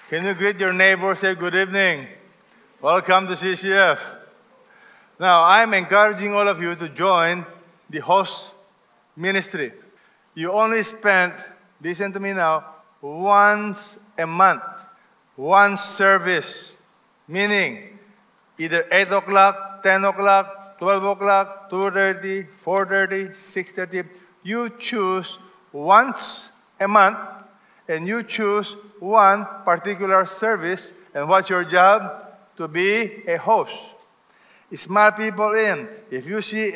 Can you greet your neighbor, say good evening? Welcome to CCF. Now, I'm encouraging all of you to join the host ministry. You only spend, listen to me now, once a month, one service, meaning either 8 o'clock, 10 o'clock, 12 o'clock, 2:30, 4:30, 6:30. You choose once a month, and you choose one particular service. And what's your job? To be a host. Smile people in. If you see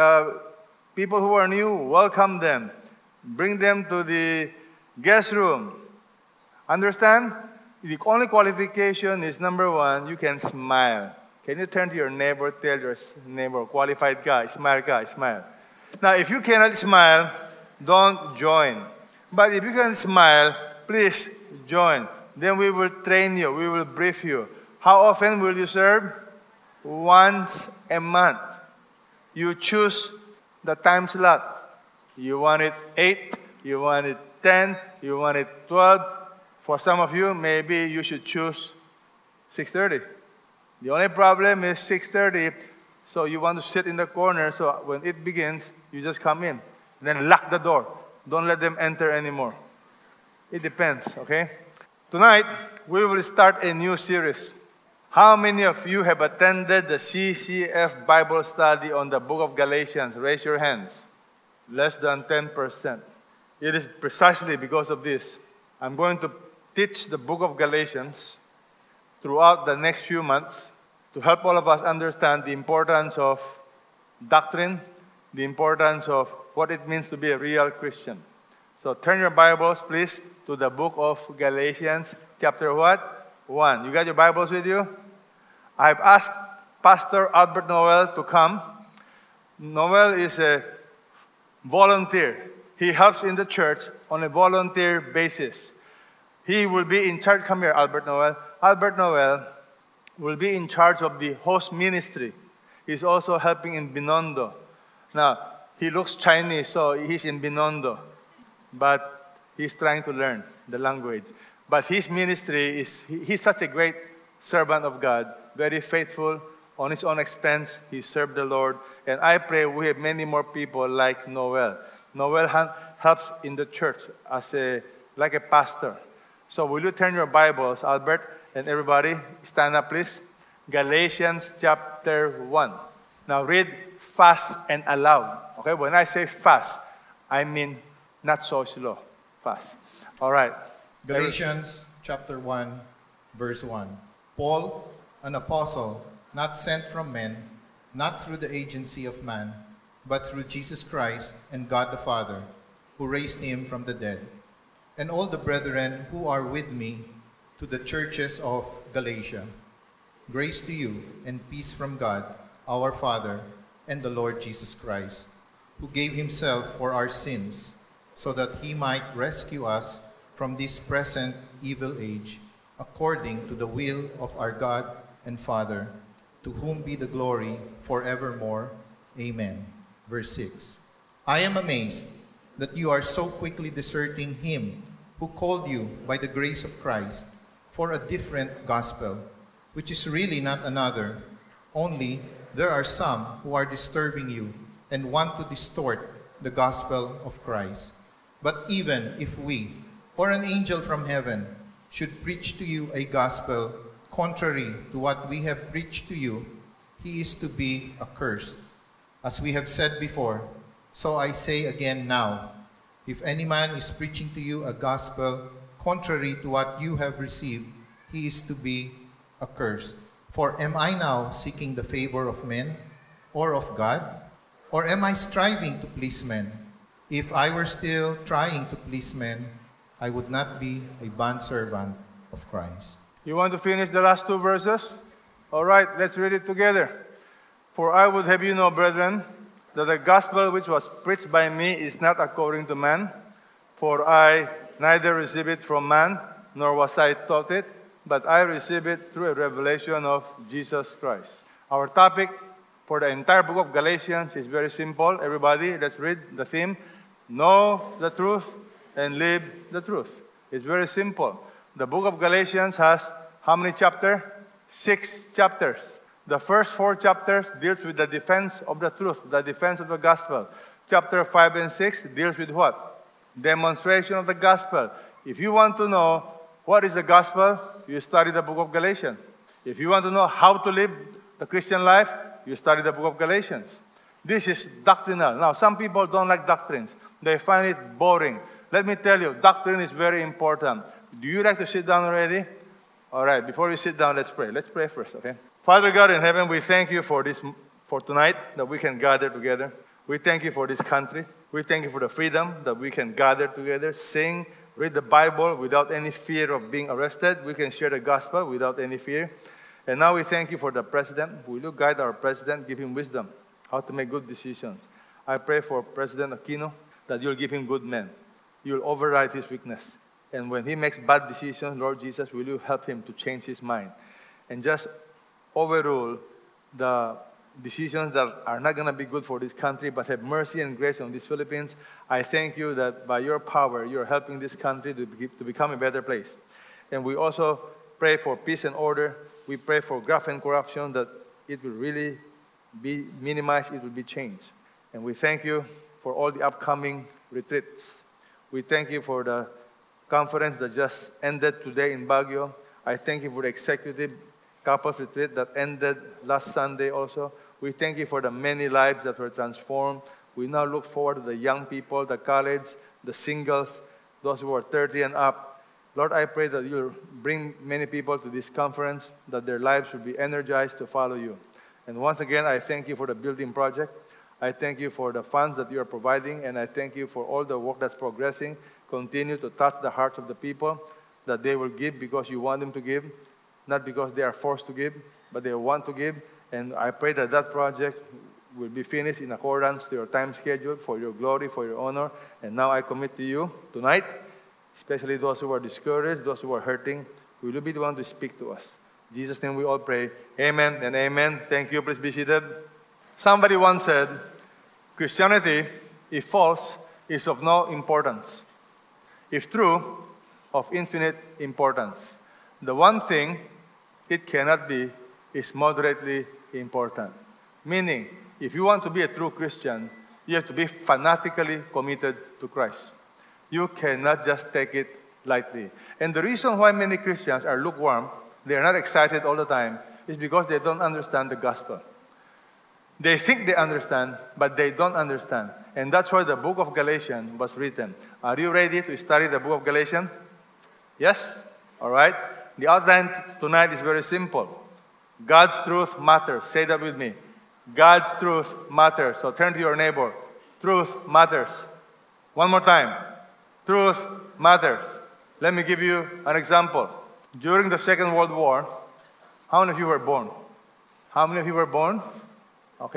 people who are new, welcome them. Bring them to the guest room. Understand? The only qualification is number one, you can smile. Can you turn to your neighbor, tell your neighbor, qualified guy, smile. Now, if you cannot smile, don't join. But if you can smile, please join. Then we will train you, we will brief you. How often will you serve? Once a month. You choose the time slot. You want it 8, you want it 10, you want it 12. For some of you, maybe you should choose 6:30. The only problem is 6:30, so you want to sit in the corner, so when it begins, you just come in. Then lock the door. Don't let them enter anymore. It depends, okay? Tonight, we will start a new series. How many of you have attended the CCF Bible study on the book of Galatians? Raise your hands. Less than 10%. It is precisely because of this. I'm going to teach the book of Galatians throughout the next few months to help all of us understand the importance of doctrine, the importance of what it means to be a real Christian. So turn your Bibles, please, to the book of Galatians, chapter what? 1. You got your Bibles with you? I've asked Pastor Albert Noel to come. Noel is a volunteer. He helps in the church on a volunteer basis. He will be in charge. Come here, Albert Noel. Albert Noel will be in charge of the host ministry. He's also helping in Binondo. Now, he looks Chinese, so he's in Binondo. But he's trying to learn the language. But his ministry he's such a great servant of God, very faithful, on his own expense. He served the Lord. And I pray we have many more people like Noel. Noel helps in the church like a pastor. So will you turn your Bibles, Albert, and everybody, stand up, please. Galatians chapter 1. Now read fast and aloud. Okay, when I say fast, I mean not so slow. Fast. All right. Galatians chapter 1, verse 1. Paul, an apostle, not sent from men, not through the agency of man, but through Jesus Christ and God the Father, who raised him from the dead, and all the brethren who are with me, to the churches of Galatia. Grace to you and peace from God, our Father, and the Lord Jesus Christ, who gave himself for our sins, so that he might rescue us from this present evil age, according to the will of our God and Father, to whom be the glory forevermore. Amen. Verse 6. I am amazed that you are so quickly deserting him who called you by the grace of Christ for a different gospel, which is really not another, only there are some who are disturbing you and want to distort the gospel of Christ. But even if we, or an angel from heaven, should preach to you a gospel contrary to what we have preached to you, he is to be accursed. As we have said before, so I say again now, if any man is preaching to you a gospel contrary to what you have received, he is to be accursed. For am I now seeking the favor of men or of God? Or am I striving to please men? If I were still trying to please men, I would not be a bondservant of Christ. You want to finish the last two verses? All right, let's read it together. For I would have you know, brethren, that the gospel which was preached by me is not according to man. For I neither received it from man, nor was I taught it, but I received it through a revelation of Jesus Christ. Our topic for the entire book of Galatians is very simple. Everybody, let's read the theme. Know the truth and live the truth. It's very simple. The book of Galatians has how many chapters? 6 chapters. The first 4 chapters deals with the defense of the truth, the defense of the gospel. Chapter 5 and 6 deals with what? Demonstration of the gospel. If you want to know what is the gospel, you study the book of Galatians. If you want to know how to live the Christian life, you study the book of Galatians. This is doctrinal. Now, some people don't like doctrines. They find it boring. Let me tell you, doctrine is very important. Do you like to sit down already? All right, before you sit down, let's pray. Let's pray first, okay? Father God in heaven, we thank you for tonight that we can gather together. We thank you for this country. We thank you for the freedom that we can gather together, sing, read the Bible without any fear of being arrested. We can share the gospel without any fear. And now we thank you for the president. Will you guide our president, give him wisdom, how to make good decisions. I pray for President Aquino that you'll give him good men. You'll override his weakness. And when he makes bad decisions, Lord Jesus, will you help him to change his mind and just overrule the decisions that are not going to be good for this country, but have mercy and grace on these Philippines. I thank you that by your power, you're helping this country to become a better place. And we also pray for peace and order. We pray for graft and corruption, that it will really be minimized, it will be changed. And we thank you for all the upcoming retreats. We thank you for the conference that just ended today in Baguio. I thank you for the executive couples retreat that ended last Sunday also. We thank you for the many lives that were transformed. We now look forward to the young people, the college, the singles, those who are 30 and up. Lord, I pray that you'll bring many people to this conference, that their lives will be energized to follow you. And once again, I thank you for the building project. I thank you for the funds that you are providing, and I thank you for all the work that's progressing. Continue to touch the hearts of the people, that they will give because you want them to give, not because they are forced to give, but they want to give. And I pray that that project will be finished in accordance to your time schedule, for your glory, for your honor. And now I commit to you tonight, especially those who are discouraged, those who are hurting. Will you be the one to speak to us? In Jesus' name we all pray. Amen and amen. Thank you. Please be seated. Somebody once said, Christianity, if false, is of no importance. If true, of infinite importance. The one thing it cannot be is moderately important. Meaning, if you want to be a true Christian, you have to be fanatically committed to Christ. You cannot just take it lightly. And the reason why many Christians are lukewarm, they are not excited all the time, is because they don't understand the gospel. They think they understand, but they don't understand. And that's why the book of Galatians was written. Are you ready to study the book of Galatians? Yes? All right. The outline tonight is very simple. God's truth matters. Say that with me. God's truth matters. So turn to your neighbor. Truth matters. One more time. Truth matters. Let me give you an example. During the Second World War, how many of you were born? How many of you were born? Okay,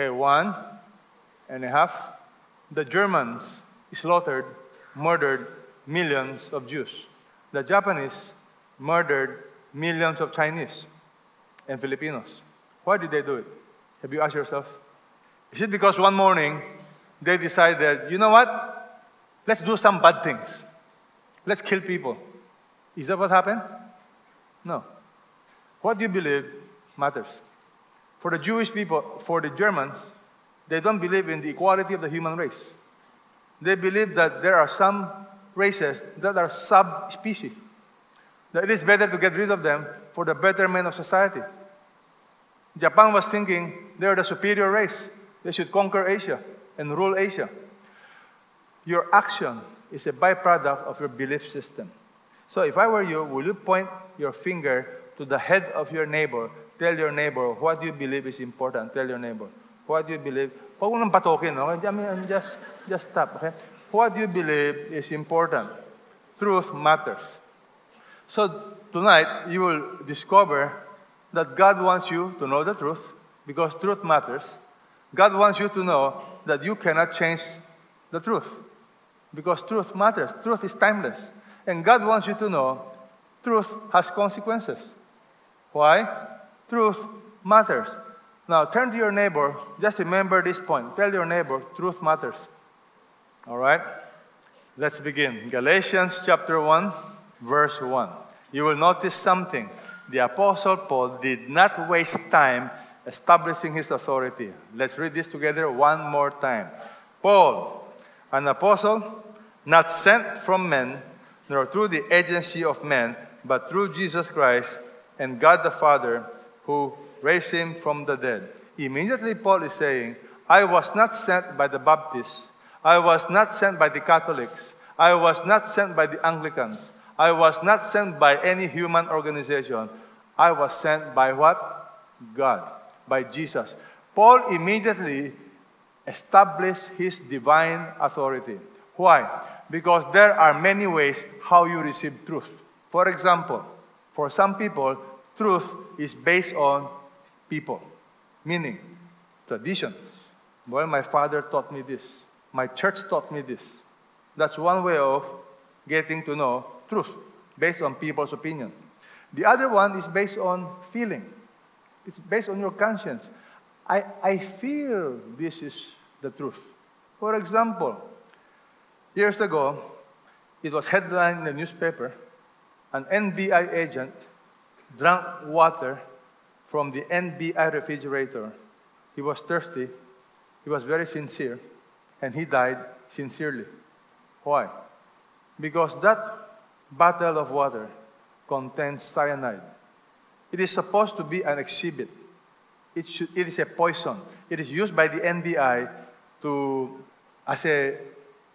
1.5. The Germans murdered millions of Jews. The Japanese murdered millions of Chinese and Filipinos. Why did they do it? Have you asked yourself? Is it because one morning they decided, you know what? Let's do some bad things. Let's kill people. Is that what happened? No. What you believe matters. For the Jewish people, for the Germans, they don't believe in the equality of the human race. They believe that there are some races that are subspecies. That it is better to get rid of them for the betterment of society. Japan was thinking they are the superior race. They should conquer Asia and rule Asia. Your action is a byproduct of your belief system. So if I were you, will you point your finger to the head of your neighbor? Tell your neighbor, what do you believe is important? Tell your neighbor, what do you believe? Huwag mo nang patokin, okay? I mean, just stop, okay? What do you believe is important? Truth matters. So tonight, you will discover that God wants you to know the truth, because truth matters. God wants you to know that you cannot change the truth, because truth matters. Truth is timeless. And God wants you to know truth has consequences. Why? Truth matters. Now, turn to your neighbor. Just remember this point. Tell your neighbor, truth matters. All right? Let's begin. Galatians chapter 1, verse 1. you will notice something. The Apostle Paul did not waste time establishing his authority. Let's read this together one more time. Paul, an apostle, not sent from men, nor through the agency of men, but through Jesus Christ and God the Father, who raised him from the dead. Immediately Paul is saying, I was not sent by the Baptists. I was not sent by the Catholics. I was not sent by the Anglicans. I was not sent by any human organization. I was sent by what? God, by Jesus. Paul immediately established his divine authority. Why? Because there are many ways how you receive truth. For example, for some people, truth is based on people, meaning traditions. Well, my father taught me this. My church taught me this. That's one way of getting to know truth, based on people's opinion. The other one is based on feeling. It's based on your conscience. I feel this is the truth. For example, years ago, it was headlined in the newspaper, an NBI agent drank water from the NBI refrigerator. He was thirsty, he was very sincere, and he died sincerely. Why? Because that bottle of water contains cyanide. It is supposed to be an exhibit. It is a poison. It is used by the NBI it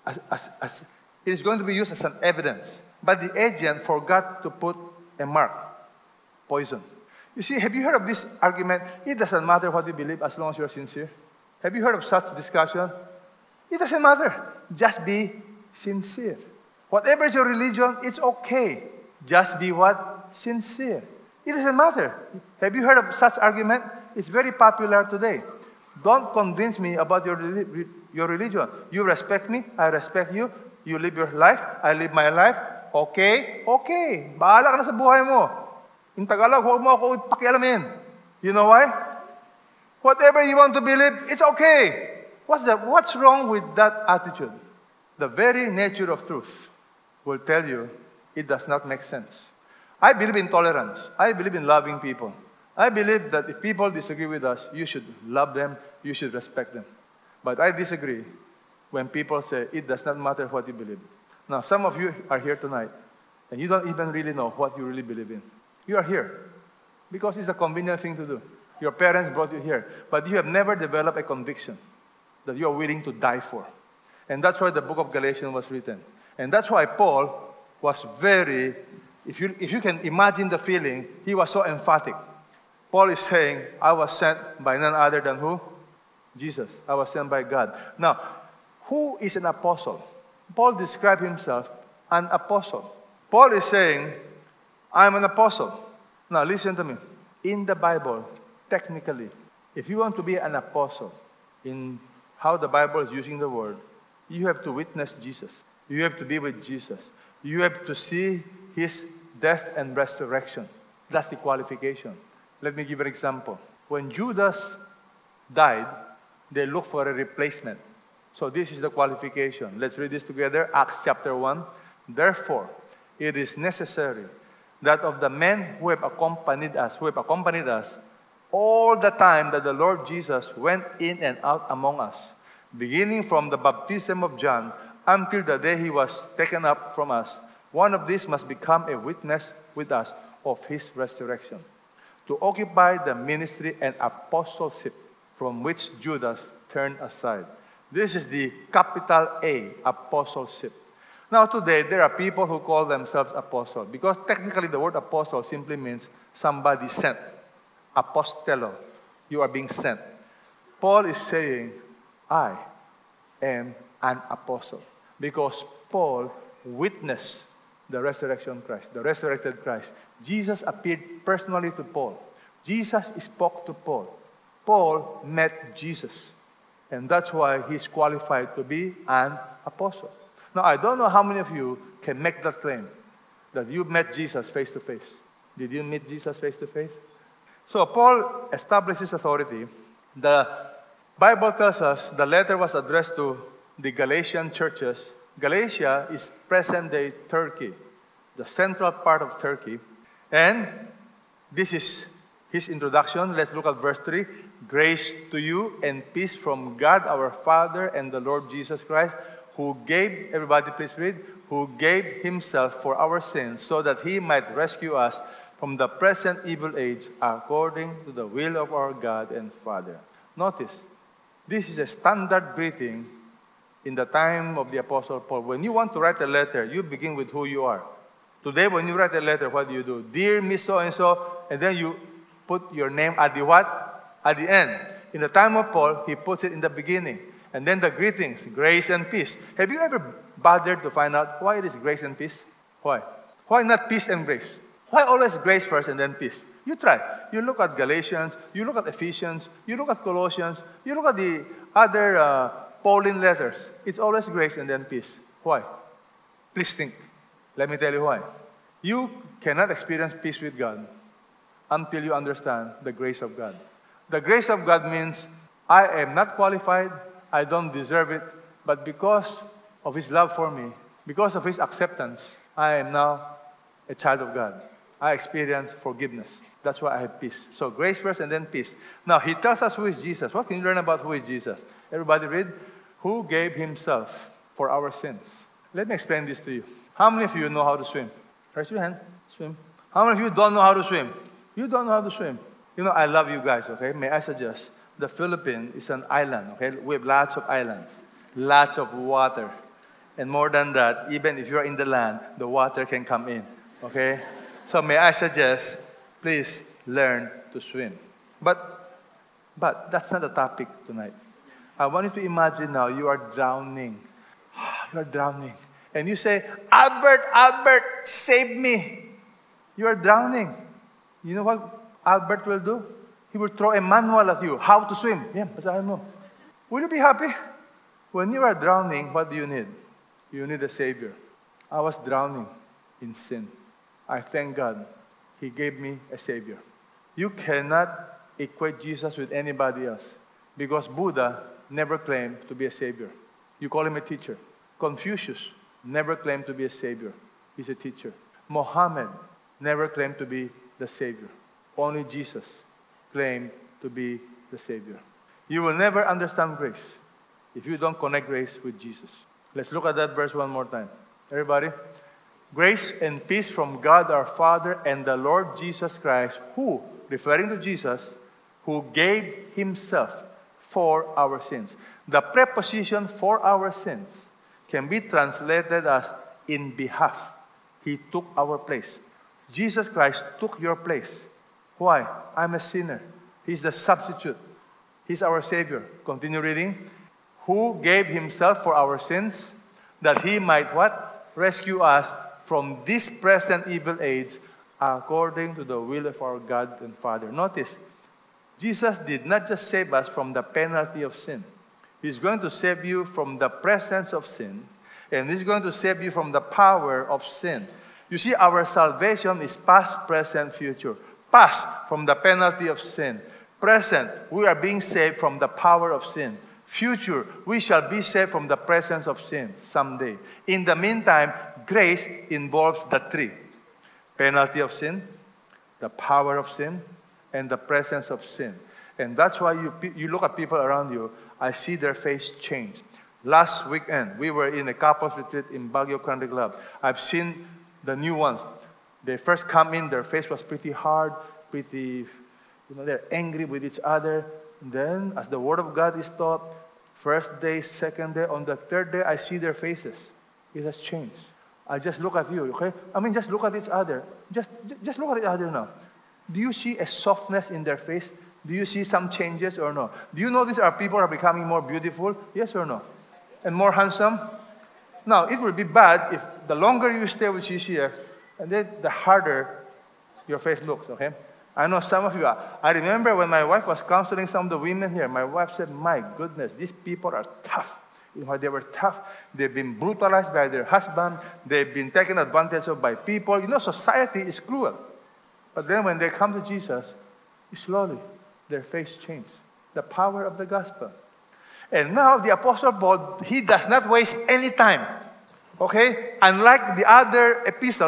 is going to be used as an evidence. But the agent forgot to put a mark, poison. You see, have you heard of this argument? It doesn't matter what you believe as long as you're sincere. Have you heard of such discussion? It doesn't matter. Just be sincere. Whatever is your religion, it's okay. Just be what? Sincere. It doesn't matter. Have you heard of such argument? It's very popular today. Don't convince me about your religion. You respect me, I respect you. You live your life, I live my life. Okay? Okay. Bahala ka na sa buhay mo. In Tagalog, huwag mo ako pakialamin. You know why? Whatever you want to believe, it's okay. What's wrong with that attitude? The very nature of truth will tell you it does not make sense. I believe in tolerance. I believe in loving people. I believe that if people disagree with us, you should love them, you should respect them. But I disagree when people say it does not matter what you believe. Now, some of you are here tonight, and you don't even really know what you really believe in. You are here because it's a convenient thing to do. Your parents brought you here, but you have never developed a conviction that you are willing to die for. And that's why the book of Galatians was written. And that's why Paul was very, if you can imagine the feeling, he was so emphatic. Paul is saying, I was sent by none other than who? Jesus. I was sent by God. Now, who is an apostle? Paul described himself an apostle. Paul is saying, I'm an apostle. Now, listen to me. In the Bible, technically, if you want to be an apostle in how the Bible is using the word, you have to witness Jesus. You have to be with Jesus. You have to see his death and resurrection. That's the qualification. Let me give an example. When Judas died, they looked for a replacement. So this is the qualification. Let's read this together. Acts chapter 1. Therefore, it is necessary that of the men who have accompanied us, all the time that the Lord Jesus went in and out among us, beginning from the baptism of John until the day he was taken up from us, one of these must become a witness with us of his resurrection, to occupy the ministry and apostleship from which Judas turned aside. This is the capital A, apostleship. Now today, there are people who call themselves apostles, because technically the word apostle simply means somebody sent. Apostello, you are being sent. Paul is saying, I am an apostle, because Paul witnessed the resurrection Christ, the resurrected Christ. Jesus appeared personally to Paul. Jesus spoke to Paul. Paul met Jesus. And that's why he's qualified to be an apostle. Now, I don't know how many of you can make that claim, that you met Jesus face to face. Did you meet Jesus face to face? So Paul establishes authority. The Bible tells us the letter was addressed to the Galatian churches. Galatia is present-day Turkey. the central part of Turkey. And this is his introduction. Let's look at verse 3. Grace to you and peace from God our Father and the Lord Jesus Christ, who gave, everybody please read, who gave himself for our sins so that he might rescue us from the present evil age according to the will of our God and Father. Notice, this is a standard greeting in the time of the Apostle Paul. When you want to write a letter, you begin with who you are. Today, when you write a letter, what do? Dear Miss So-and-so, and then you put your name at the what? At the end. In the time of Paul, he puts it in the beginning. And then the greetings, grace and peace. Have you ever bothered to find out why it is grace and peace? Why? Why not peace and grace? Why always grace first and then peace? You try. You look at Galatians, you look at Ephesians, you look at Colossians, you look at the other Pauline letters. It's always grace and then peace. Why? Please think. Let me tell you why. You cannot experience peace with God until you understand the grace of God. The grace of God means I am not qualified, I don't deserve it, but because of His love for me, because of His acceptance, I am now a child of God. I experience forgiveness. That's why I have peace. So grace first and then peace. Now, He tells us who is Jesus. What can you learn about who is Jesus? Everybody read. Who gave Himself for our sins. Let me explain this to you. How many of you know how to swim? Raise your hand. Swim. How many of you don't know how to swim? You don't know how to swim. You know, I love you guys, okay? May I suggest, the Philippines is an island, okay? We have lots of islands, lots of water. And more than that, even if you're in the land, the water can come in, okay? So may I suggest, please learn to swim. But that's not the topic tonight. I want you to imagine now you are drowning. You are drowning. And you say, Albert, save me. You are drowning. You know what Albert will do? He will throw a manual at you. How to swim. Yeah, basahin mo. Will you be happy? When you are drowning, what do you need? You need a Savior. I was drowning in sin. I thank God He gave me a Savior. You cannot equate Jesus with anybody else because Buddha never claimed to be a Savior. You call him a teacher. Confucius never claimed to be a Savior. He's a teacher. Mohammed never claimed to be the Savior. Only Jesus claimed to be the Savior. You will never understand grace if you don't connect grace with Jesus. Let's look at that verse one more time. Everybody. Grace and peace from God our Father and the Lord Jesus Christ, who, referring to Jesus, who gave Himself for our sins. The preposition for our sins can be translated as in behalf. He took our place. Jesus Christ took your place. Why? I'm a sinner. He's the substitute. He's our Savior. Continue reading. Who gave Himself for our sins, that He might what? Rescue us from this present evil age, according to the will of our God and Father. Notice, Jesus did not just save us from the penalty of sin. He's going to save you from the presence of sin, and He's going to save you from the power of sin. You see, our salvation is past, present, future. Past, from the penalty of sin. Present, we are being saved from the power of sin. Future, we shall be saved from the presence of sin someday. In the meantime, grace involves the three. Penalty of sin, the power of sin, and the presence of sin. And that's why you look at people around you, I see their face change. Last weekend, we were in a couples retreat in Baguio Country Club. I've seen the new ones. They first come in, their face was pretty hard, they're angry with each other. Then, as the Word of God is taught, first day, second day, on the third day, I see their faces. It has changed. I just look at you, okay? Just look at each other. Just look at each other now. Do you see a softness in their face? Do you see some changes or no? Do you notice our people are becoming more beautiful? Yes or no? And more handsome? Now, it will be bad if the longer you stay with CCF, and then the harder your face looks, okay? I know some of you are. I remember when my wife was counseling some of the women here, my wife said, my goodness, these people are tough. You know, they were tough. They've been brutalized by their husband. They've been taken advantage of by people. You know, society is cruel. But then when they come to Jesus, slowly, their face changed. The power of the gospel. And now the Apostle Paul, he does not waste any time. Okay? Unlike the other epistles,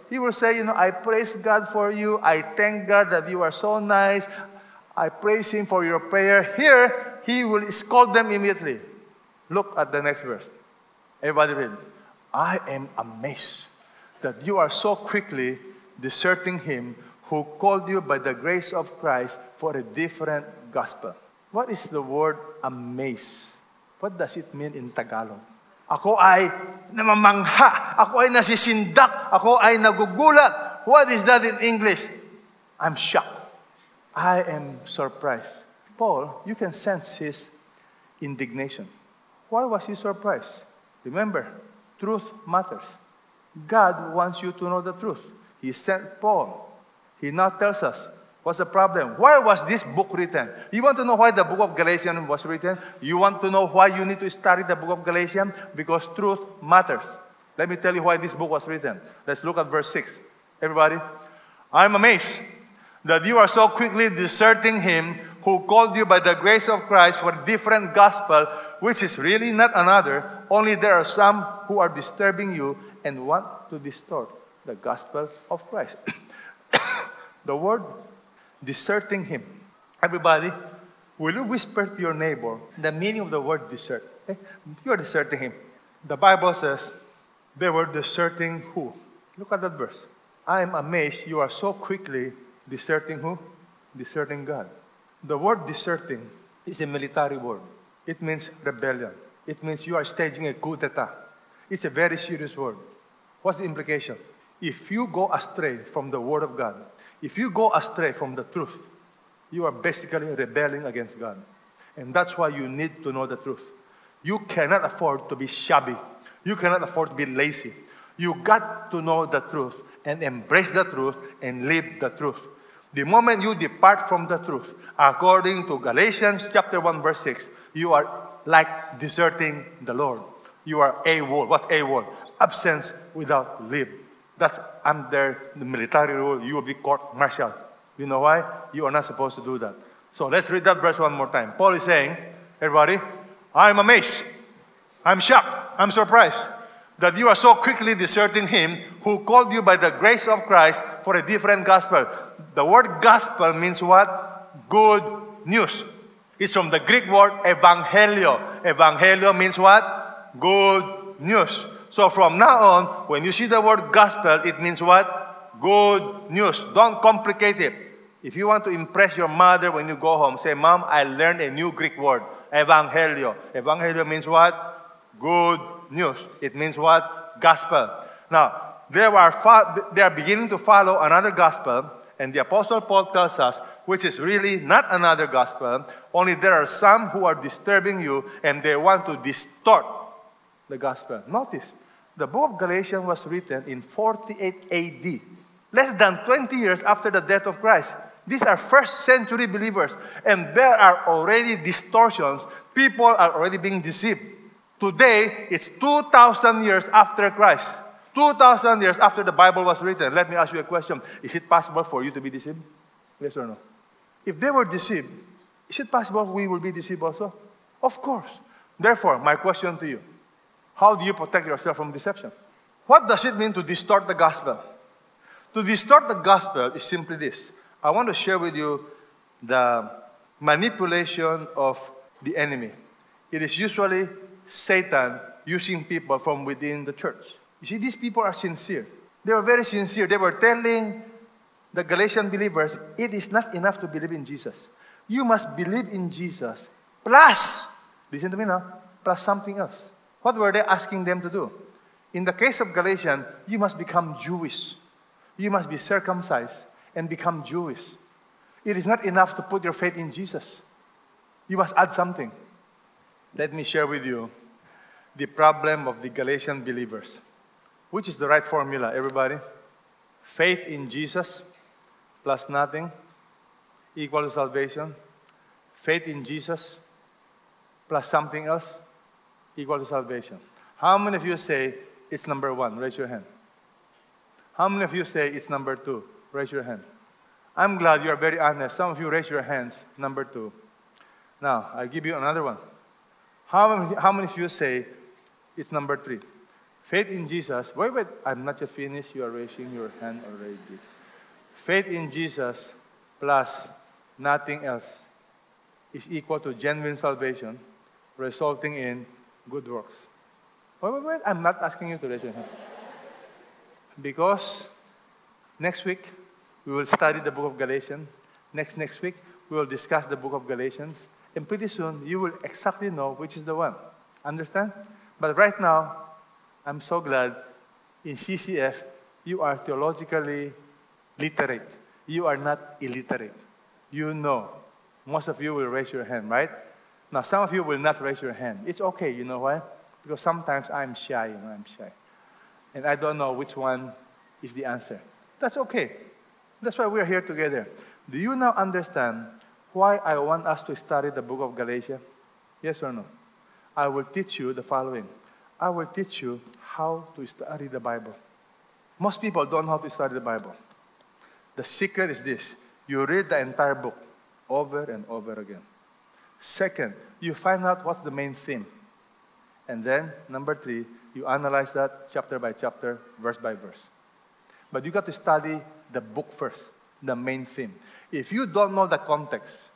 He will say, I praise God for you. I thank God that you are so nice. I praise Him for your prayer. Here, He will scold them immediately. Look at the next verse. Everybody read. I am amazed that you are so quickly deserting Him who called you by the grace of Christ for a different gospel. What is the word amazed? What does it mean in Tagalog? Ako ay namamangha. Ako ay nasisindak. Ako ay nagugulat. What is that in English? I'm shocked. I am surprised. Paul, you can sense his indignation. Why was he surprised? Remember, truth matters. God wants you to know the truth. He sent Paul. He now tells us, what's the problem? Why was this book written? You want to know why the book of Galatians was written? You want to know why you need to study the book of Galatians? Because truth matters. Let me tell you why this book was written. Let's look at verse 6. Everybody, I'm amazed that you are so quickly deserting Him who called you by the grace of Christ for a different gospel, which is really not another, only there are some who are disturbing you and want to distort the gospel of Christ. The word deserting Him. Everybody, will you whisper to your neighbor the meaning of the word desert? You are deserting Him. The Bible says they were deserting who? Look at that verse. I am amazed you are so quickly deserting who? Deserting God. The word deserting is a military word. It means rebellion. It means you are staging a coup d'etat. It's a very serious word. What's the implication? If you go astray from the Word of God, if you go astray from the truth, you are basically rebelling against God. And that's why you need to know the truth. You cannot afford to be shabby. You cannot afford to be lazy. You got to know the truth and embrace the truth and live the truth. The moment you depart from the truth, according to Galatians chapter 1 verse 6, you are like deserting the Lord. You are AWOL. What's AWOL? Absence without leave. That's under the military rule. You will be court-martialed. You know why? You are not supposed to do that. So let's read that verse one more time. Paul is saying, everybody, I'm amazed. I'm shocked. I'm surprised that you are so quickly deserting Him who called you by the grace of Christ for a different gospel. The word gospel means what? Good news. It's from the Greek word evangelio. Evangelio means what? Good news. So from now on, when you see the word gospel, it means what? Good news. Don't complicate it. If you want to impress your mother when you go home, say, Mom, I learned a new Greek word, evangelio. Evangelio means what? Good news. It means what? Gospel. Now, they are beginning to follow another gospel, and the Apostle Paul tells us, which is really not another gospel, only there are some who are disturbing you, and they want to distort the gospel. Notice, the book of Galatians was written in 48 AD, less than 20 years after the death of Christ. These are first century believers, and there are already distortions. People are already being deceived. Today, it's 2,000 years after Christ. 2,000 years after the Bible was written. Let me ask you a question. Is it possible for you to be deceived? Yes or no? If they were deceived, is it possible we will be deceived also? Of course. Therefore, my question to you, how do you protect yourself from deception? What does it mean to distort the gospel? To distort the gospel is simply this. I want to share with you the manipulation of the enemy. It is usually Satan using people from within the church. You see, these people are sincere. They were very sincere. They were telling the Galatian believers, it is not enough to believe in Jesus. You must believe in Jesus plus, listen to me now, plus something else. What were they asking them to do? In the case of Galatians, you must become Jewish. You must be circumcised and become Jewish. It is not enough to put your faith in Jesus. You must add something. Let me share with you the problem of the Galatian believers. Which is the right formula, everybody? Faith in Jesus plus nothing equal to salvation. Faith in Jesus plus something else equal to salvation. How many of you say it's number one? Raise your hand. How many of you say it's number two? Raise your hand. I'm glad you are very honest. Some of you raise your hands, number two. Now, I'll give you another one. How many of you say it's number three? Faith in Jesus. Wait, I'm not yet finished. You are raising your hand already. Faith in Jesus plus nothing else is equal to genuine salvation, resulting in good works. Wait, I'm not asking you to raise your hand. Because next week, we will study the book of Galatians. Next week, we will discuss the book of Galatians. And pretty soon, you will exactly know which is the one. Understand? But right now, I'm so glad in CCF, you are theologically literate. You are not illiterate. You know. Most of you will raise your hand, right? Now, some of you will not raise your hand. It's okay, you know why? Because sometimes I'm shy, I'm shy. And I don't know which one is the answer. That's okay. That's why we're here together. Do you now understand why I want us to study the book of Galatians? Yes or no? I will teach you the following. I will teach you how to study the Bible. Most people don't know how to study the Bible. The secret is this. You read the entire book over and over again. Second, you find out what's the main theme. And then, number 3, you analyze that chapter by chapter, verse by verse. But you got to study the book first, the main theme. If you don't know the context,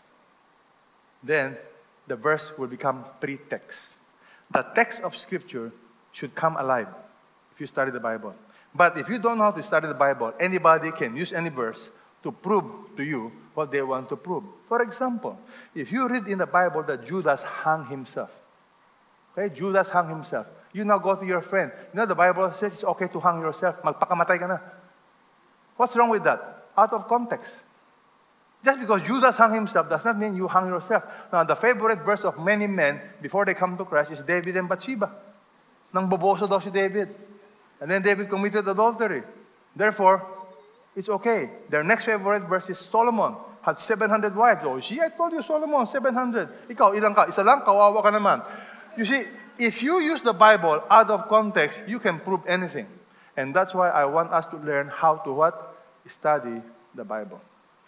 then the verse will become pretext. The text of Scripture should come alive if you study the Bible. But if you don't know how to study the Bible, anybody can use any verse to prove to you what they want to prove. For example, if you read in the Bible that Judas hung himself, okay, Judas hung himself. You now go to your friend. You know the Bible says it's okay to hang yourself. Magpakamatay ka na. What's wrong with that? Out of context. Just because Judas hung himself does not mean you hung yourself. Now, the favorite verse of many men before they come to Christ is David and Bathsheba. Nang boboso daw si David. And then David committed adultery. Therefore, it's okay. Their next favorite verse is Solomon had 700 wives. Oh, I told you Solomon, 700. Ikaw, ilang ka? Isa lang, kawawa ka naman. You see, if you use the Bible out of context, you can prove anything. And that's why I want us to learn how to what? Study the Bible.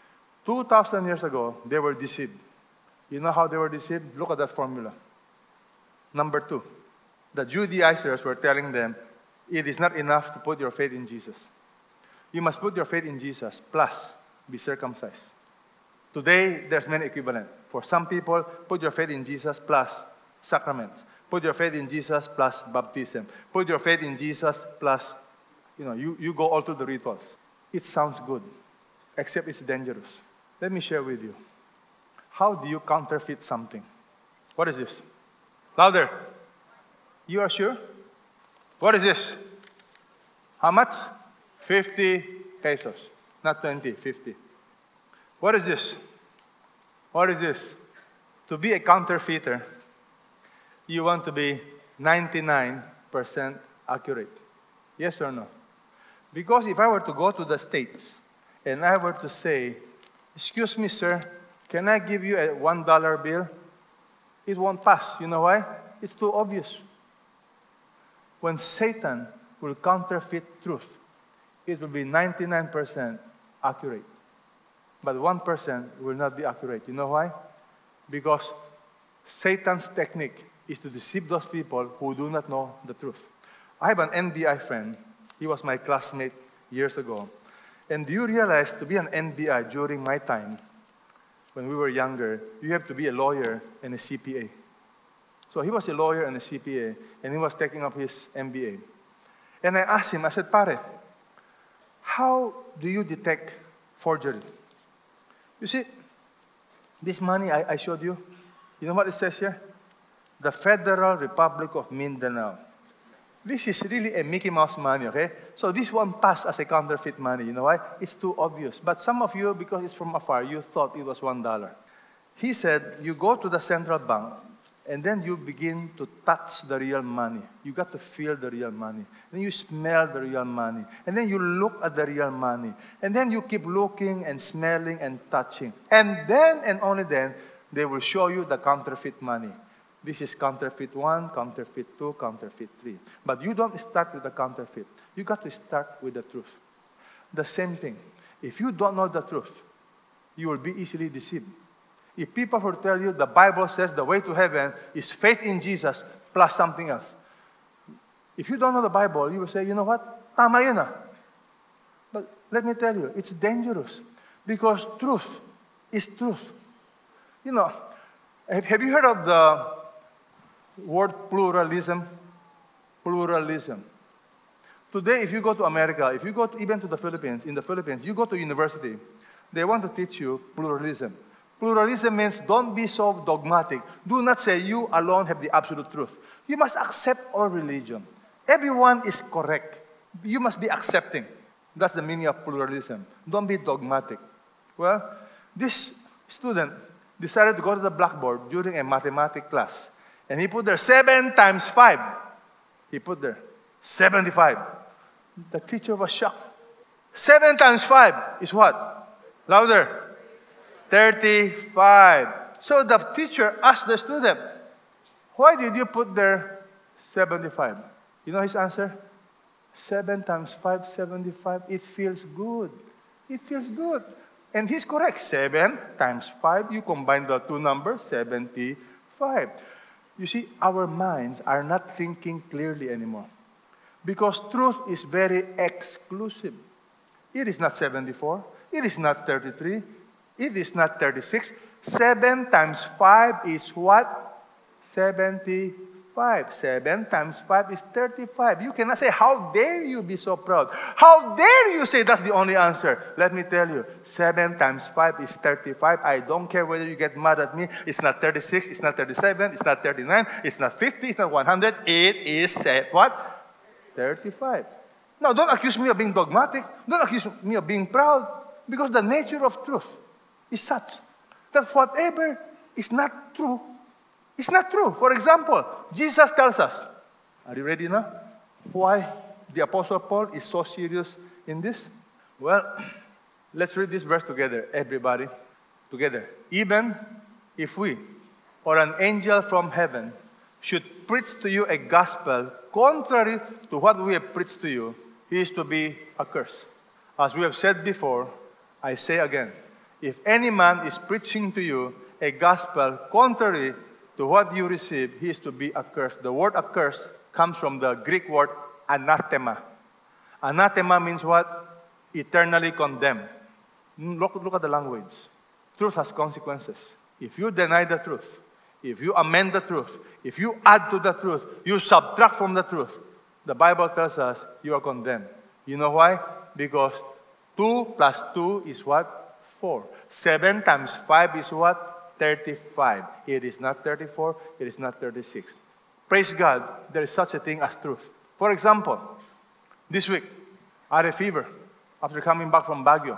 2,000 years ago, they were deceived. You know how they were deceived? Look at that formula. Number 2, the Judaizers were telling them, it is not enough to put your faith in Jesus. You must put your faith in Jesus, plus be circumcised. Today, there's many equivalent. For some people, put your faith in Jesus, plus sacraments. Put your faith in Jesus, plus baptism. Put your faith in Jesus, plus, you go all through the rituals. It sounds good, except it's dangerous. Let me share with you. How do you counterfeit something? What is this? Louder. You are sure? What is this? How much? 50 pesos. Not 20, 50. What is this? What is this? To be a counterfeiter, you want to be 99% accurate. Yes or no? Because if I were to go to the States and I were to say, excuse me, sir, can I give you a $1 bill? It won't pass. You know why? It's too obvious. When Satan will counterfeit truth, it will be 99% accurate. But 1% will not be accurate. You know why? Because Satan's technique is to deceive those people who do not know the truth. I have an NBI friend. He was my classmate years ago. And do you realize to be an NBI during my time, when we were younger, you have to be a lawyer and a CPA. So he was a lawyer and a CPA, and he was taking up his MBA. And I asked him, I said, Pare, how do you detect forgery? You see, this money I showed you, you know what it says here? The Federal Republic of Mindanao. This is really a Mickey Mouse money, okay? So this won't pass as a counterfeit money. You know why? It's too obvious. But some of you, because it's from afar, you thought it was $1. He said, you go to the central bank, and then you begin to touch the real money. You got to feel the real money. Then you smell the real money. And then you look at the real money. And then you keep looking and smelling and touching. And then, and only then, they will show you the counterfeit money. This is counterfeit 1, counterfeit 2, counterfeit 3. But you don't start with the counterfeit. You got to start with the truth. The same thing. If you don't know the truth, you will be easily deceived. If people who tell you the Bible says the way to heaven is faith in Jesus plus something else, If you don't know the Bible, you will say, you know what? Tama yun ah. But let me tell you, it's dangerous. Because truth is truth. You know, have you heard of the word pluralism? Pluralism. Today, if you go to America, if you go even to the Philippines, in the Philippines, you go to university, they want to teach you pluralism. Pluralism means don't be so dogmatic. Do not say you alone have the absolute truth. You must accept all religion. Everyone is correct. You must be accepting. That's the meaning of pluralism. Don't be dogmatic. Well, this student decided to go to the blackboard during a mathematics class. And he put there 7 times 5. He put there 75. The teacher was shocked. 7 times 5 is what? Louder. 35. So the teacher asked the student, why did you put there 75? You know his answer? 7 times 5, 75. It feels good. It feels good. And he's correct. 7 times 5, you combine the two numbers, 75. You see, our minds are not thinking clearly anymore. Because truth is very exclusive. It is not 74. It is not 33. It is not 36. 7 times 5 is what? 75. 7 times 5 is 35. You cannot say, how dare you be so proud? How dare you say that's the only answer? Let me tell you, 7 times 5 is 35. I don't care whether you get mad at me. It's not 36, it's not 37, it's not 39, it's not 50, it's not 100. It is what? 35. Now, don't accuse me of being dogmatic. Don't accuse me of being proud. Because the nature of truth is such that whatever is not true, it's not true. For example, Jesus tells us, are you ready now? Why the Apostle Paul is so serious in this? Well, let's read this verse together, everybody. Together. Even if we or an angel from heaven should preach to you a gospel contrary to what we have preached to you, he is to be accursed. As we have said before, I say again, if any man is preaching to you a gospel contrary to what you receive, he is to be accursed. The word accursed comes from the Greek word anathema. Anathema means what? Eternally condemned. Look at the language. Truth has consequences. If you deny the truth, if you amend the truth, if you add to the truth, you subtract from the truth, the Bible tells us you are condemned. You know why? Because 2 plus 2 is what? 4. 7 times 5 is what? 35. It is not 34. It is not 36. Praise God, there is such a thing as truth. For example, this week, I had a fever after coming back from Baguio.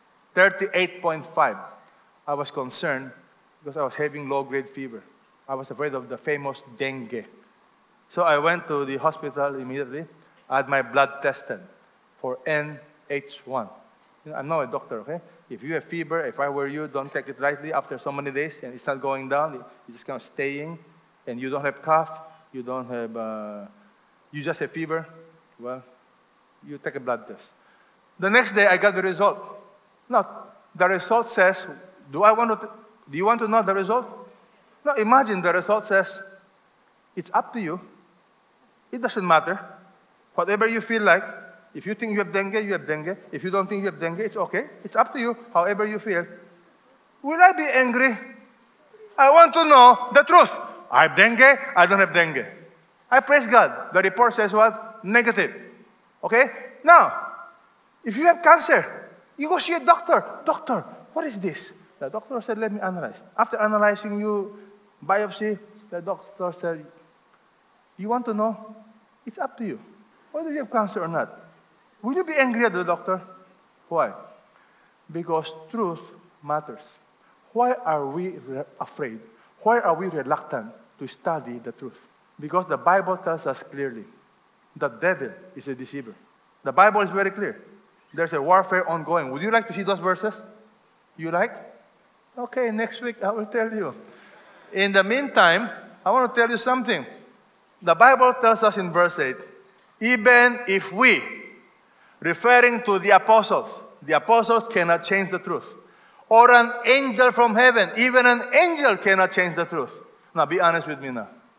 38.5. I was concerned because I was having low-grade fever. I was afraid of the famous dengue. So I went to the hospital immediately. I had my blood tested for NH1. I'm not a doctor, okay? If you have fever, if I were you, don't take it lightly after so many days and it's not going down. It's just kind of staying and you don't have cough, you don't have, you just have fever. Well, you take a blood test. The next day, I got the result. Now, the result says, do you want to know the result? No, imagine the result says, it's up to you. It doesn't matter. Whatever you feel like, if you think you have dengue, you have dengue. If you don't think you have dengue, it's okay. It's up to you, however you feel. Will I be angry? I want to know the truth. I have dengue, I don't have dengue. I praise God. The report says what? Negative. Okay? Now, if you have cancer, you go see a doctor. Doctor, what is this? The doctor said, let me analyze. After analyzing you, biopsy, the doctor said, you want to know? It's up to you. Whether you have cancer or not. Will you be angry at the doctor? Why? Because truth matters. Why are we afraid? Why are we reluctant to study the truth? Because the Bible tells us clearly, the devil is a deceiver. The Bible is very clear. There's a warfare ongoing. Would you like to see those verses? You like? Okay, next week I will tell you. In the meantime, I want to tell you something. The Bible tells us in verse 8, even if we, referring to the apostles cannot change the truth. Or an angel from heaven, even an angel cannot change the truth. Now be honest with me now.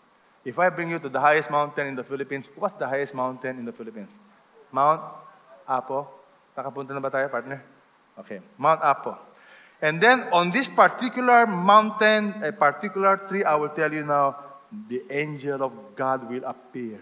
If I bring you to the highest mountain in the Philippines, what's the highest mountain in the Philippines? Mount Apo. Nakapunta na ba tayo, partner? Okay, Mount Apo. And then on this particular mountain, a particular tree, I will tell you now, the angel of God will appear.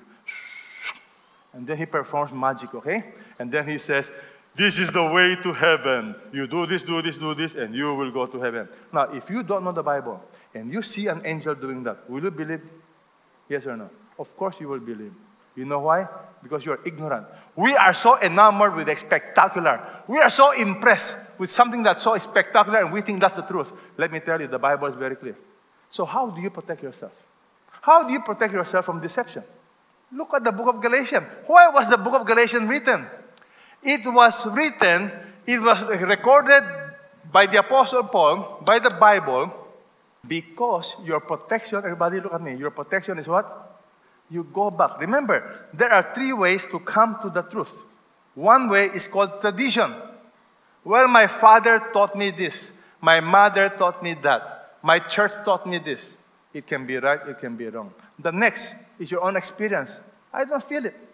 And then he performs magic, okay? And then he says, this is the way to heaven. You do this, and you will go to heaven. Now, if you don't know the Bible, and you see an angel doing that, will you believe? Yes or no? Of course you will believe. You know why? Because you are ignorant. We are so enamored with the spectacular. We are so impressed with something that's so spectacular, and we think that's the truth. Let me tell you, the Bible is very clear. So how do you protect yourself? How do you protect yourself from deception? Look at the book of Galatians. Why was the book of Galatians written? It was recorded by the Apostle Paul, by the Bible, because your protection, everybody look at me, your protection is what? You go back. Remember, there are three ways to come to the truth. One way is called tradition. Well, my father taught me this. My mother taught me that. My church taught me this. It can be right, it can be wrong. The next is your own experience. I don't feel it.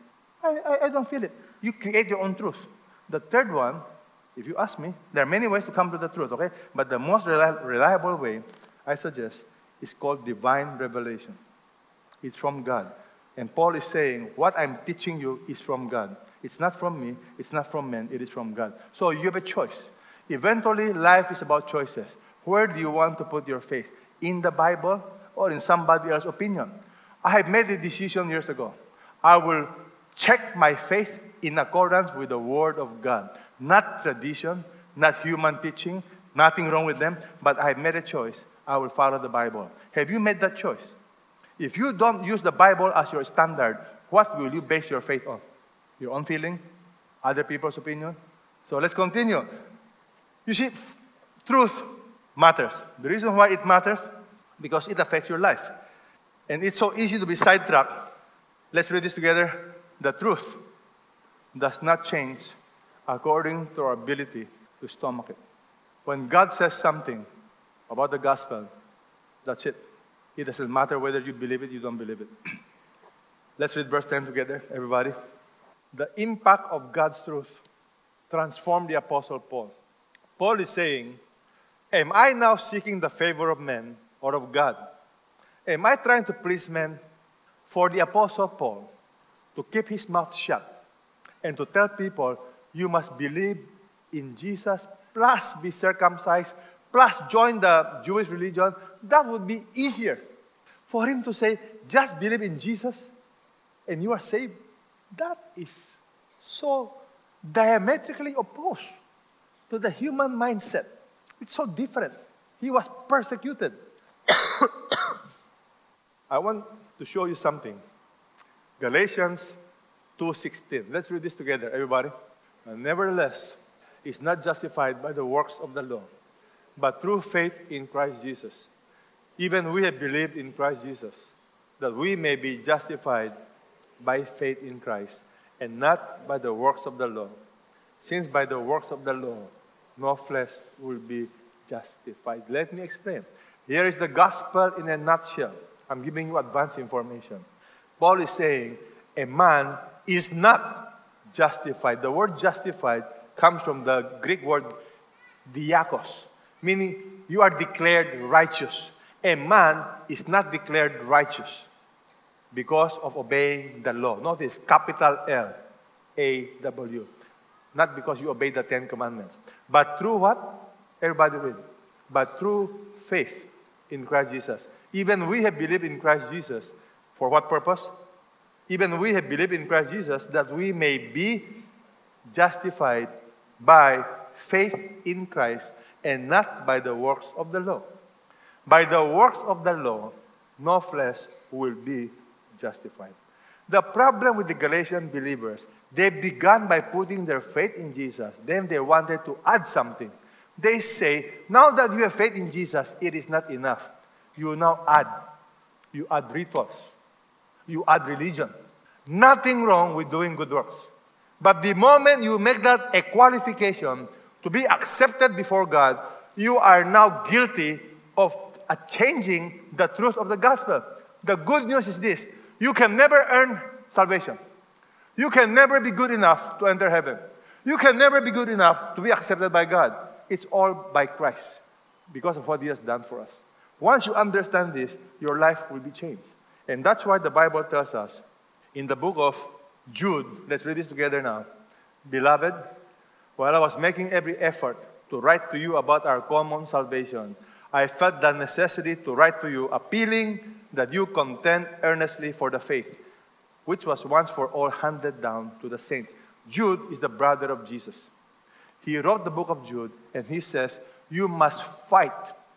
I don't feel it. You create your own truth. The third one, if you ask me, there are many ways to come to the truth, okay? But the most reliable way, I suggest, is called divine revelation. It's from God. And Paul is saying, what I'm teaching you is from God. It's not from me, it's not from men, it is from God. So you have a choice. Eventually, life is about choices. Where do you want to put your faith? In the Bible or in somebody else's opinion? I have made a decision years ago. I will check my faith in accordance with the Word of God. Not tradition, not human teaching, nothing wrong with them, but I have made a choice. I will follow the Bible. Have you made that choice? If you don't use the Bible as your standard, what will you base your faith on? Your own feeling? Other people's opinion? So let's continue. You see, truth matters. The reason why it matters, because it affects your life. And it's so easy to be sidetracked. Let's read this together. The truth does not change according to our ability to stomach it. When God says something about the gospel, that's it. It doesn't matter whether you believe it, you don't believe it. Let's read verse 10 together, everybody. The impact of God's truth transformed the Apostle Paul. Paul is saying, am I now seeking the favor of men or of God? Am I trying to please men? For the Apostle Paul to keep his mouth shut and to tell people, you must believe in Jesus, plus be circumcised, plus join the Jewish religion, that would be easier. For him to say, just believe in Jesus and you are saved, that is so diametrically opposed to the human mindset. It's so different. He was persecuted. I want to show you something. Galatians 2:16. Let's read this together, everybody. And nevertheless, is not justified by the works of the law, but through faith in Christ Jesus. Even we have believed in Christ Jesus, that we may be justified by faith in Christ, and not by the works of the law. Since by the works of the law, no flesh will be justified. Let me explain. Here is the gospel in a nutshell. I'm giving you advanced information. Paul is saying, a man is not justified. The word justified comes from the Greek word diakos, meaning you are declared righteous. A man is not declared righteous because of obeying the law. Notice, capital L-A-W. Not because you obey the 10 Commandments. But through what? Everybody read. But through faith in Christ Jesus. Even we have believed in Christ Jesus. For what purpose? Even we have believed in Christ Jesus that we may be justified by faith in Christ and not by the works of the law. By the works of the law, no flesh will be justified. The problem with the Galatian believers, they began by putting their faith in Jesus. Then they wanted to add something. They say, now that you have faith in Jesus, it is not enough. You now add. You add rituals. You add religion. Nothing wrong with doing good works. But the moment you make that a qualification to be accepted before God, you are now guilty of changing the truth of the gospel. The good news is this. You can never earn salvation. You can never be good enough to enter heaven. You can never be good enough to be accepted by God. It's all by Christ because of what He has done for us. Once you understand this, your life will be changed. And that's why the Bible tells us in the book of Jude, let's read this together now. Beloved, while I was making every effort to write to you about our common salvation, I felt the necessity to write to you, appealing that you contend earnestly for the faith, which was once for all handed down to the saints. Jude is the brother of Jesus. He wrote the book of Jude, and he says, you must fight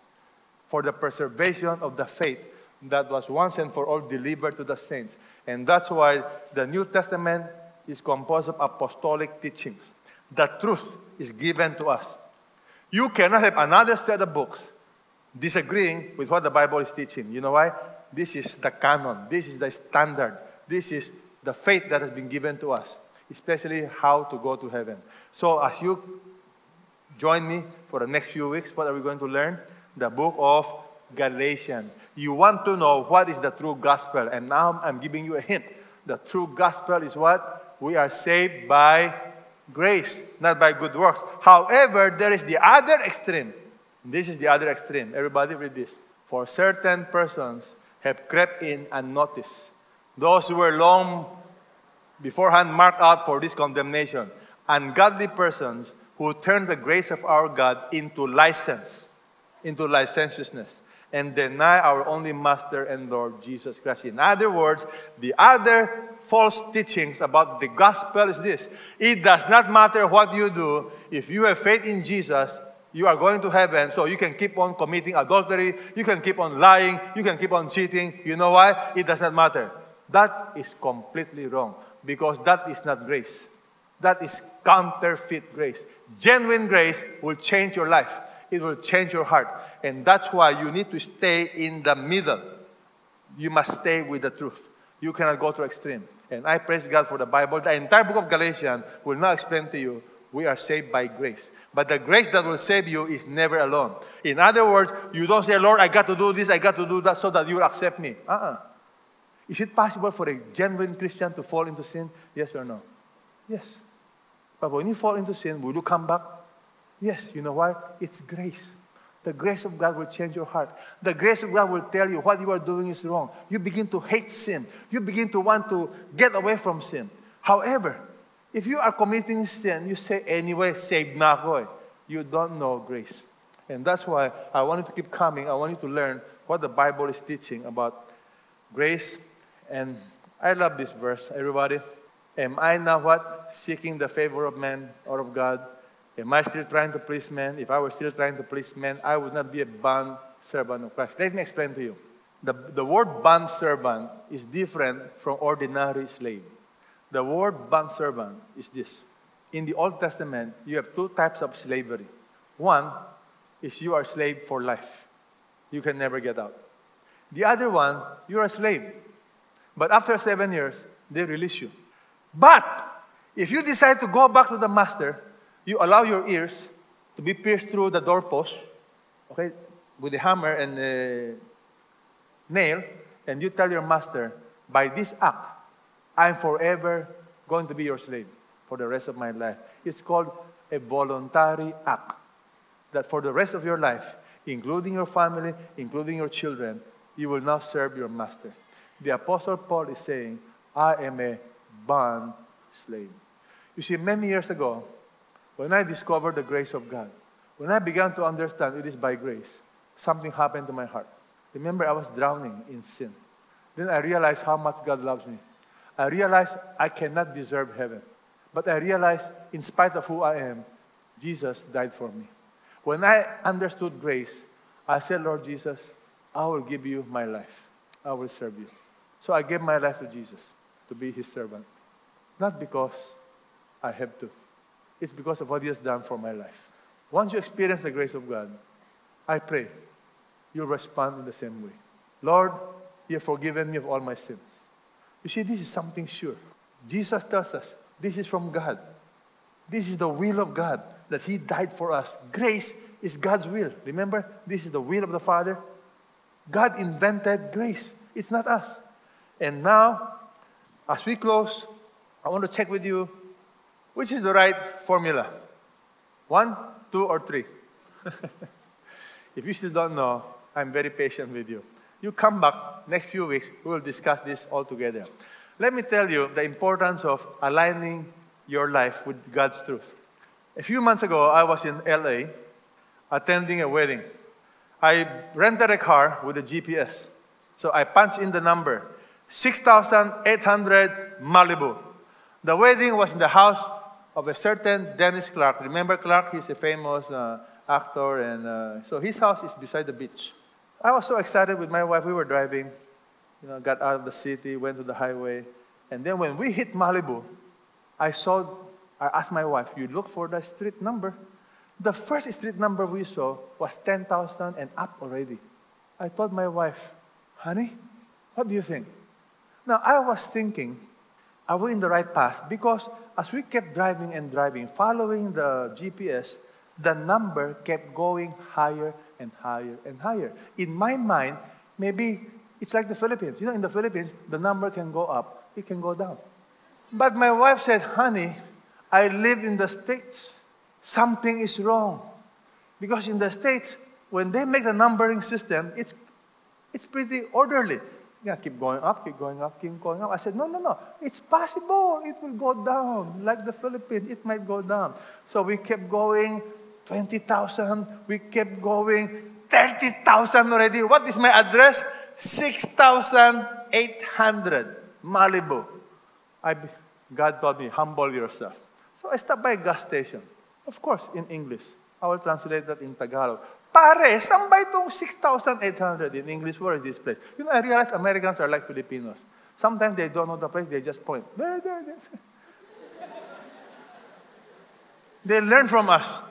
for the preservation of the faith that was once and for all delivered to the saints. And that's why the New Testament is composed of apostolic teachings. The truth is given to us. You cannot have another set of books disagreeing with what the Bible is teaching. You know why? This is the canon. This is the standard. This is the faith that has been given to us, especially how to go to heaven. So as you join me for the next few weeks, what are we going to learn? The book of Galatians. You want to know what is the true gospel. And now I'm giving you a hint. The true gospel is what? We are saved by grace, not by good works. However, there is the other extreme. This is the other extreme. Everybody read this. For certain persons have crept in unnoticed. Those who were long beforehand marked out for this condemnation. Ungodly persons who turn the grace of our God into license, into licentiousness, and deny our only Master and Lord Jesus Christ. In other words, the other false teachings about the gospel is this. It does not matter what you do. If you have faith in Jesus, you are going to heaven, so you can keep on committing adultery, you can keep on lying, you can keep on cheating. You know why? It does not matter. That is completely wrong, because that is not grace. That is counterfeit grace. Genuine grace will change your life. It will change your heart. And that's why you need to stay in the middle. You must stay with the truth. You cannot go to extreme. And I praise God for the Bible. The entire book of Galatians will now explain to you, we are saved by grace. But the grace that will save you is never alone. In other words, you don't say, Lord, I got to do this, I got to do that so that you will accept me. Is it possible for a genuine Christian to fall into sin? Yes or no? Yes. But when you fall into sin, will you come back? Yes. You know why? It's grace. The grace of God will change your heart. The grace of God will tell you what you are doing is wrong. You begin to hate sin. You begin to want to get away from sin. However, if you are committing sin, you say, anyway, saved na ako eh. You don't know grace. And that's why I want you to keep coming. I want you to learn what the Bible is teaching about grace. And I love this verse, everybody. Am I now what? Seeking the favor of man or of God? Am I still trying to please men? If I were still trying to please men, I would not be a bond servant of Christ. Let me explain to you. The word bond servant is different from ordinary slave. The word bond servant is this. In the Old Testament, you have two types of slavery. One is you are a slave for life. You can never get out. The other one, you are a slave. But after 7 years, they release you. But if you decide to go back to the master, you allow your ears to be pierced through the doorpost, okay, with a hammer and a nail, and you tell your master, by this act, I'm forever going to be your slave for the rest of my life. It's called a voluntary act. That for the rest of your life, including your family, including your children, you will now serve your master. The Apostle Paul is saying, I am a bond slave. You see, many years ago, when I discovered the grace of God, when I began to understand it is by grace, something happened to my heart. Remember, I was drowning in sin. Then I realized how much God loves me. I realized I cannot deserve heaven. But I realized, in spite of who I am, Jesus died for me. When I understood grace, I said, Lord Jesus, I will give you my life. I will serve you. So I gave my life to Jesus to be his servant. Not because I have to. It's because of what he has done for my life. Once you experience the grace of God, I pray you'll respond in the same way. Lord, you have forgiven me of all my sins. You see, this is something sure. Jesus tells us, this is from God. This is the will of God, that he died for us. Grace is God's will. Remember, this is the will of the Father. God invented grace. It's not us. And now, as we close, I want to check with you, which is the right formula? 1, 2, or 3? If you still don't know, I'm very patient with you. You come back next few weeks, we will discuss this all together. Let me tell you the importance of aligning your life with God's truth. A few months ago, I was in LA attending a wedding. I rented a car with a GPS. So I punched in the number, 6,800 Malibu. The wedding was in the house of a certain Dennis Clark. Remember Clark? He's a famous actor, and so his house is beside the beach. I was so excited with my wife. We were driving, got out of the city, went to the highway. And then when we hit Malibu, I asked my wife, you look for the street number. The first street number we saw was 10,000 and up already. I told my wife, honey, what do you think? Now, I was thinking, are we in the right path? Because as we kept driving and driving, following the GPS, the number kept going higher and higher and higher. In my mind, maybe it's like the Philippines. In the Philippines, the number can go up, it can go down. But my wife said, honey, I live in the States. Something is wrong. Because in the States, when they make the numbering system, it's pretty orderly. Keep going up, keep going up, keep going up. I said, no. It's possible. It will go down. Like the Philippines, it might go down. So we kept going, 20,000. We kept going, 30,000 already. What is my address? 6,800 Malibu. God told me, humble yourself. So I stopped by a gas station. Of course, in English. I will translate that in Tagalog. Pare, saan ba itong 6,800 in English? Where is this place? I realize Americans are like Filipinos. Sometimes they don't know the place, they just point. There. They learn from us.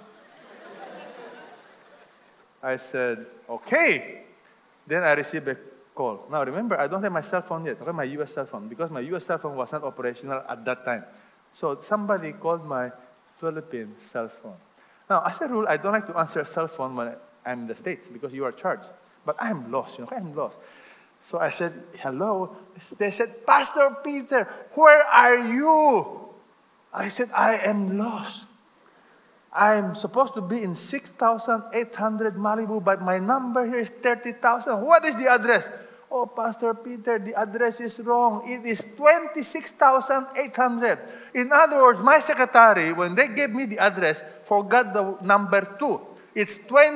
I said, okay. Then I received a call. Now remember, I don't have my cell phone yet. Okay, my US cell phone, because my US cell phone was not operational at that time. So somebody called my Philippine cell phone. Now, as a rule, I don't like to answer a cell phone when I'm in the States because you are charged. But I'm lost, I'm lost. So I said, hello. They said, Pastor Peter, where are you? I said, I am lost. I'm supposed to be in 6,800 Malibu, but my number here is 30,000. What is the address? Oh, Pastor Peter, the address is wrong. It is 26,800. In other words, my secretary, when they gave me the address, forgot the number 2. It's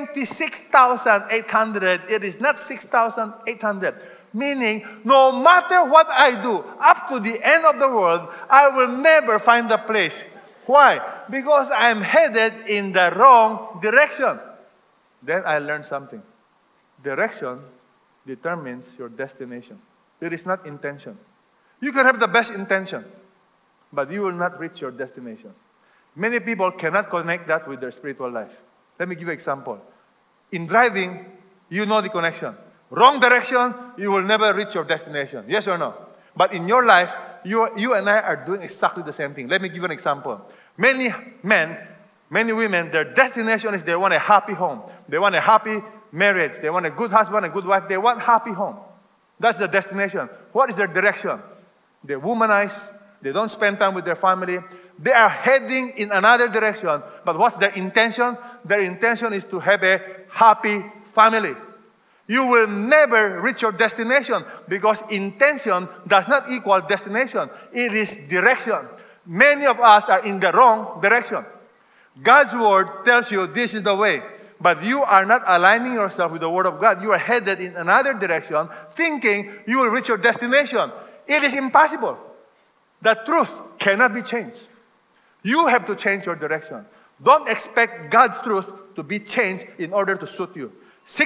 26,800. It is not 6,800. Meaning, no matter what I do, up to the end of the world, I will never find the place. Why? Because I'm headed in the wrong direction. Then I learned something. Direction determines your destination. It is not intention. You can have the best intention, but you will not reach your destination. Many people cannot connect that with their spiritual life. Let me give you an example. In driving, you know the connection. Wrong direction, you will never reach your destination. Yes or no? But in your life, you and I are doing exactly the same thing. Let me give you an example. Many men, many women, their destination is they want a happy home. They want a happy marriage. They want a good husband, a good wife. They want happy home. That's the destination. What is their direction? They womanize. They don't spend time with their family. They are heading in another direction. But what's their intention? Their intention is to have a happy family. You will never reach your destination because intention does not equal destination. It is direction. Many of us are in the wrong direction. God's word tells you this is the way. But you are not aligning yourself with the word of God. You are headed in another direction, thinking you will reach your destination. It is impossible. The truth cannot be changed. You have to change your direction. Don't expect God's truth to be changed in order to suit you.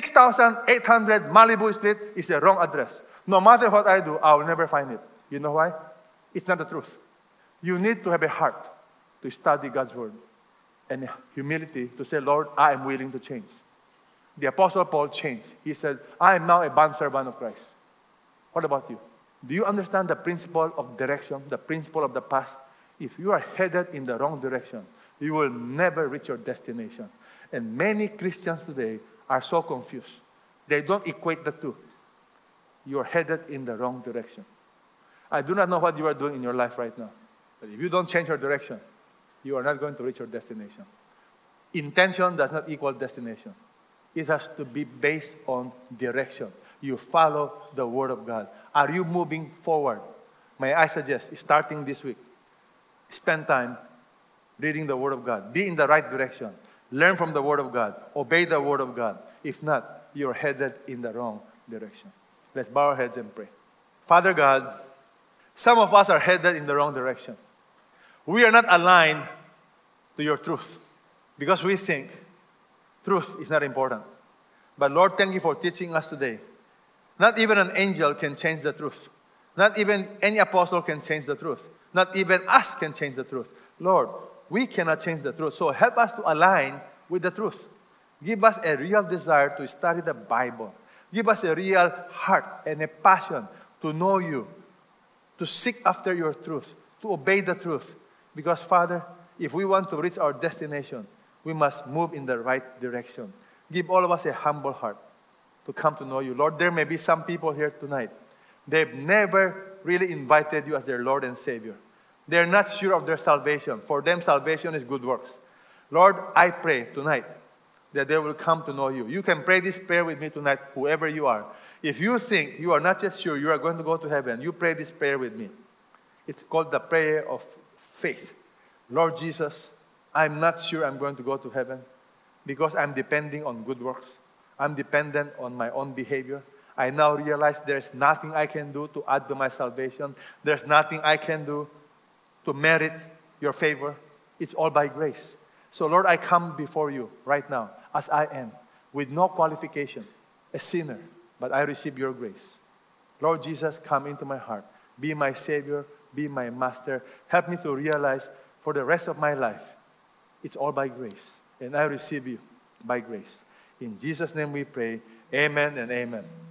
6,800 Malibu Street is the wrong address. No matter what I do, I will never find it. You know why? It's not the truth. You need to have a heart to study God's word and humility to say, Lord, I am willing to change. The Apostle Paul changed. He said, I am now a bondservant of Christ. What about you? Do you understand the principle of direction, the principle of the path? If you are headed in the wrong direction, you will never reach your destination. And many Christians today are so confused. They don't equate the two. you're headed in the wrong direction. I do not know what you are doing in your life right now. But if you don't change your direction, you are not going to reach your destination. Intention does not equal destination. It has to be based on direction. You follow the Word of God. Are you moving forward? May I suggest, starting this week, spend time reading the Word of God. Be in the right direction. Learn from the Word of God. Obey the Word of God. If not, you're headed in the wrong direction. Let's bow our heads and pray. Father God, some of us are headed in the wrong direction. We are not aligned to your truth because we think truth is not important. But Lord, thank you for teaching us today. Not even an angel can change the truth. Not even any apostle can change the truth. Not even us can change the truth. Lord, we cannot change the truth. So help us to align with the truth. Give us a real desire to study the Bible. Give us a real heart and a passion to know you, to seek after your truth, to obey the truth. Because, Father, if we want to reach our destination, we must move in the right direction. Give all of us a humble heart to come to know you. Lord, there may be some people here tonight. They've never really invited you as their Lord and Savior. They're not sure of their salvation. For them, salvation is good works. Lord, I pray tonight that they will come to know you. You can pray this prayer with me tonight, whoever you are. If you think you are not yet sure you are going to go to heaven, you pray this prayer with me. It's called the prayer of faith. Lord Jesus, I'm not sure I'm going to go to heaven because I'm depending on good works. I'm dependent on my own behavior. I now realize there's nothing I can do to add to my salvation. There's nothing I can do to merit your favor. It's all by grace. So Lord, I come before you right now as I am with no qualification, a sinner, but I receive your grace. Lord Jesus, come into my heart. Be my Savior. Be my Master. Help me to realize for the rest of my life, it's all by grace. And I receive you by grace. In Jesus' name we pray. Amen and amen.